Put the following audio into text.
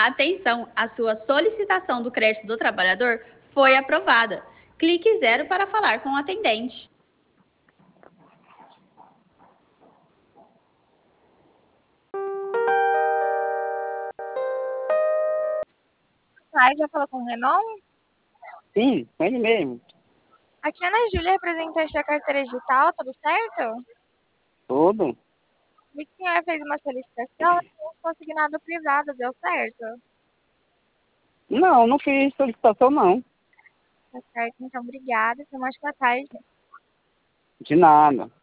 Atenção, a sua solicitação do crédito do trabalhador foi aprovada. Clique 0 para falar com o atendente. Ai, já falou com o Renan? Sim, com ele mesmo. Aqui é a Ana Júlia, representante da carteira digital, tudo certo? Tudo. Vi que a senhora fez uma solicitação e um consignado privado, deu certo? Não, não fiz solicitação, não. Tá certo, então obrigada. Tenha uma ótima tarde. De nada.